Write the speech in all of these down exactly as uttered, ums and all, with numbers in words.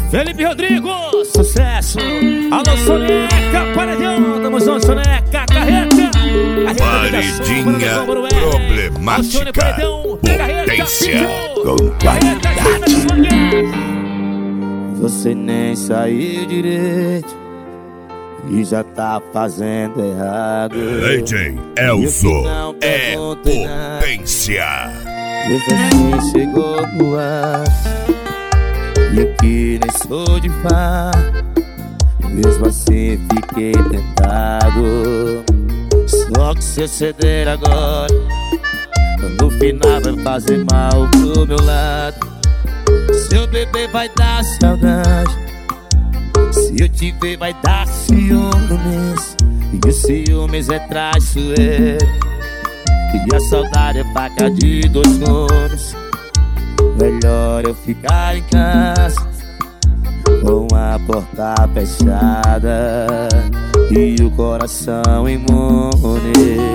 Felipe Rodrigo, sucesso. Alô, Soneca, paredão, tamo junto, Soneca, carreta. Paredinha problemática, potência com qualidade. Você nem saiu direito e já tá fazendo errado. D J Elzo é potência. Mesmo assim chegou no ar, e eu que nem sou de fã, mesmo assim fiquei tentado. Só que se eu ceder agora, no final vai fazer mal pro meu lado. Seu bebê vai dar saudade, se eu te ver vai dar ciúmes, e o ciúmes é traiçoeiro, e a saudade é faca de dois gumes. Melhor eu ficar em casa, com a porta fechada e o coração imune.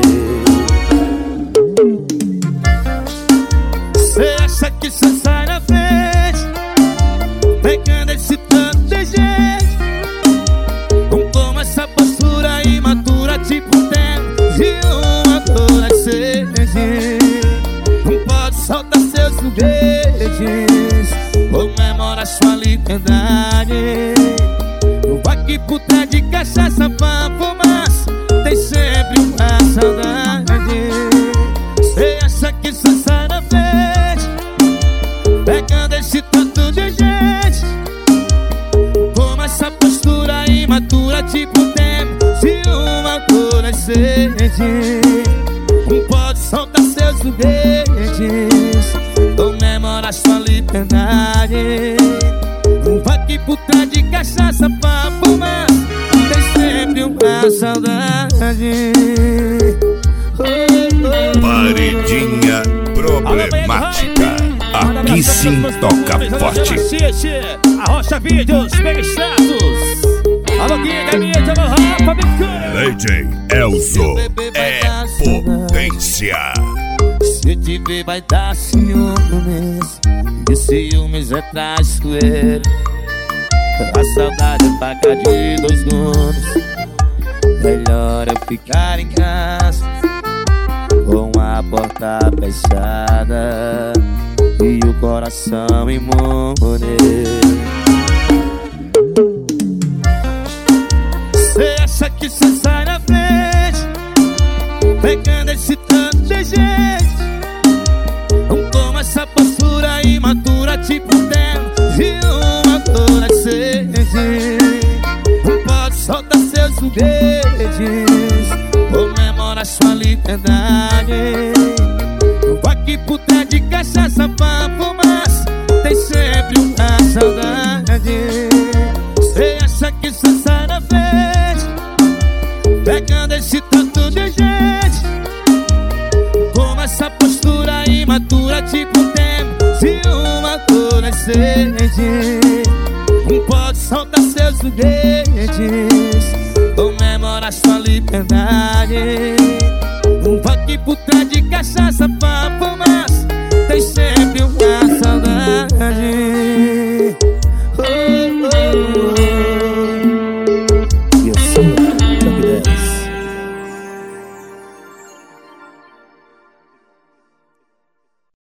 Cê acha que cê sai na frente, pegando esse tanto de gente, com essa postura imatura, tipo tempo de uma adolescente. Não pode soltar seus foguetes, comemora sua liberdade. Vai que puta de cachaça pra fumaça, tem sempre uma saudade. Cê acha que cê sai na frente, pegando esse tanto de gente, com essa postura imatura, tipo tempo de uma adolescente. Não pode soltar seus foguetes, comemora sua liberdade. Vai que puta de cachaça pra fumar, tem sempre uma saudade. Paredinha problemática, aqui sim toca forte. Arrocha Vídeos, bem status. Alô, Guida, mídia, alô, Rafa, D J Elzo é potência. Se eu te ver vai dar ciúmes, e ciúmes é traiçoeiro, a saudade é faca de dois gumes. Melhor eu ficar em casa, com a porta fechada e o coração imune. Cê acha que cê sai na frente, pegando esse tanto de gente, com essa postura imatura, tipo tempo de uma adolescente. Não pode soltar seus foguetes, comemora sua liberdade. Vai que puta de cachaça pra fumaça, tem sempre uma saudade. Cê acha que cê sai na frente, pegando esse tanto de gente, com essa postura imatura, tipo tempo de uma adolescente. Não pode soltar seus foguetes, comemora sua liberdade. Vai que puta de cachaça pra